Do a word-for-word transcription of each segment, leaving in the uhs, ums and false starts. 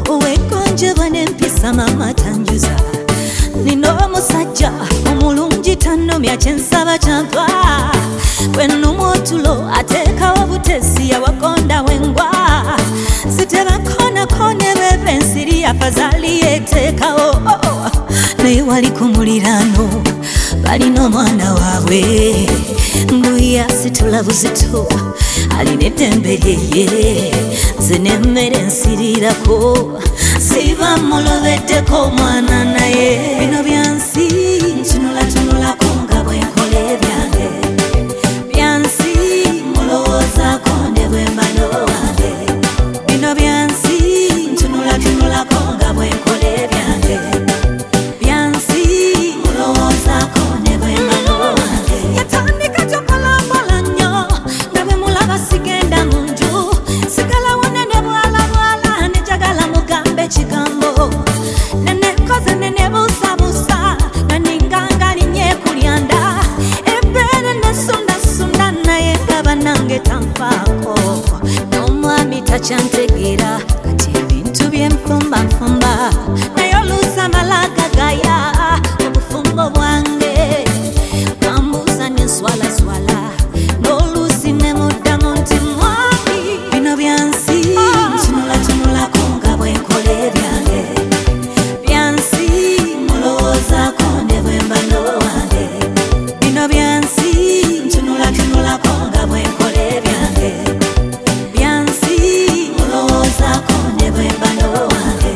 Uwekonje mpisa mama tanjuza Nino musajja omulungi tannomya kyensaba kyampa Wenu motulo ateka wabutesi ya wakonda wengwa Siteba kona kone bebe nsiri afazali eteka o oh, oh. Naye wali kumulirano balino mwana wawe Nguya situla buzito aline dembe lyeye Zenemere nsirirako Siva mulobeteko mwana naye Bino byansi tunula tunula konga bwenkole byange Byansi mulowoza konde bwembalo wange Bino byansi tunula tunula konga bwenkole byange Byansi mulowoza konde bwembalo wange Yatandika chokolambola nnyo nga bwe mulaba sigenda munju Sigala wonene bwala bwala nejagala mugambe kigambo Nene koze nene busa busa Naninganga linye kulyanda Ebere nesunda sunda naye ngaba nange tampako Nomwami tacyantegera kati ebintu by'enfumba nfumba Naye oluusa malaga gaya obufumbo bwange Bambuuza nenswala swala N'oluusi ne muddamu nti mwami Bino byansi tunula tunula konga bwenkole byange Byansi mulowooza konde bwembalo wange Bino byansi tunula tunula konga bwenkole byange Byansi mulowooza konde bwembalo wange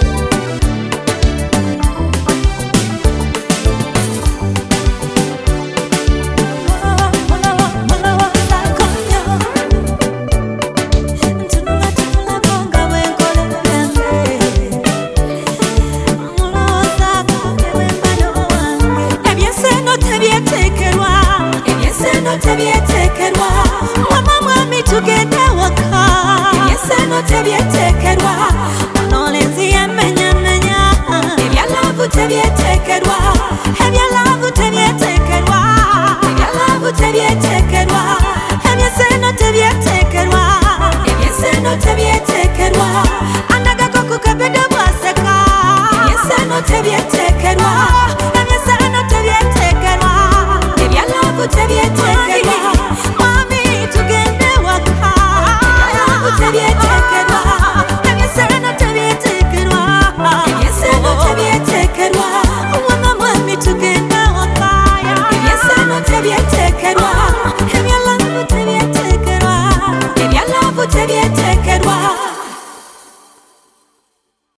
Mulowooza konyo Tunula tunula konga bwenkole byange Mulowooza konde bwembalo wange Ebyenseno tebyeteekerwa Ebyenseno tebyeteekerwa Wama mwami tugende waka Ebyenseno tebyeteekerwa Onolenzi yemenyamenya Ebyalavu tebyeteekerwa Ebyalavu tebyeteekerwa Ebyalavu tebyeteekerwa Ebyenseno tebyeteekerwa Ebyenseno tebyeteekerwa Anagakoko kabede bwaseka Ebyenseno tebyeteekerwa Ebyenseno tebyeteekerwa Ebyalavu tebyeteekerwa Mwami tugende waka Ebyalavu tebyeteekerwa Ebyenseno tebyeteekerwa Ebyenseno tebyeteekerwa Wama mwami tugende waka Ebyenseno tebyeteekerwa